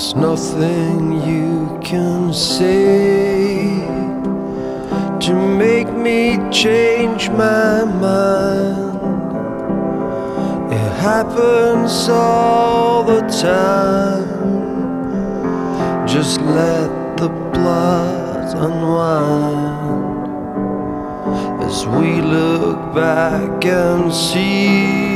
There's nothing you can say to make me change my mind. It happens all the time. Just let the blood unwind as we look back and see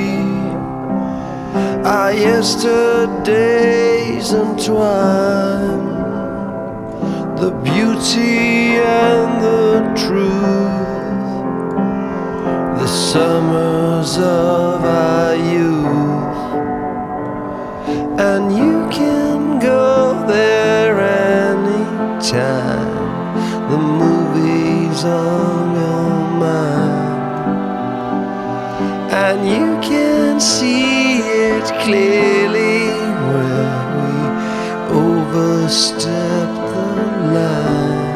our yesterdays entwine, the beauty and the truth, the summers of our youth. And you can go there anytime. The movie's on your mind, and you can see it clearly where we overstep the line.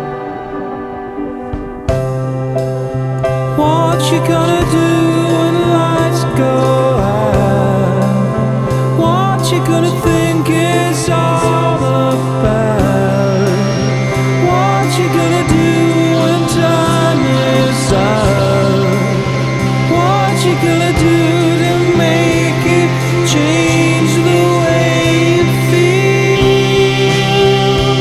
What you gonna do when lights go out? What you gonna think is all about? What you gonna do when time is out? What you gonna do to make it change the way you feel?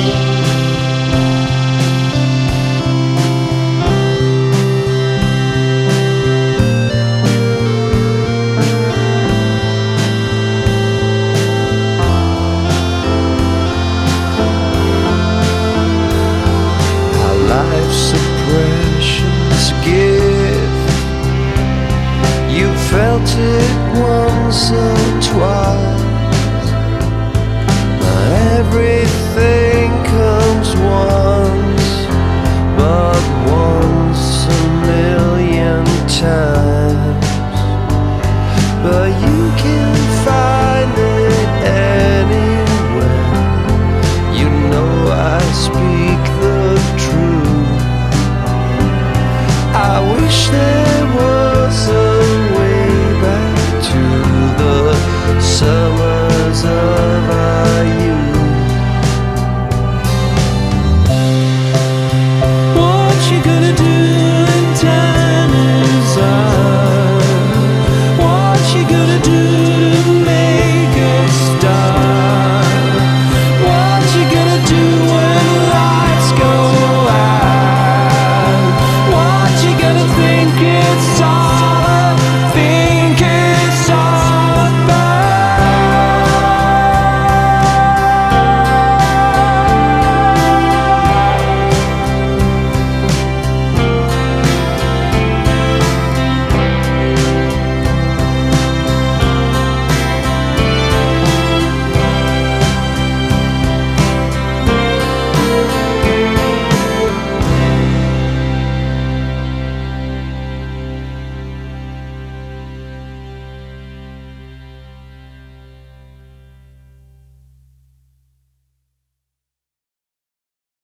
Our life's a precious gift. You felt it once or twice. Not everything comes once, but once a million times.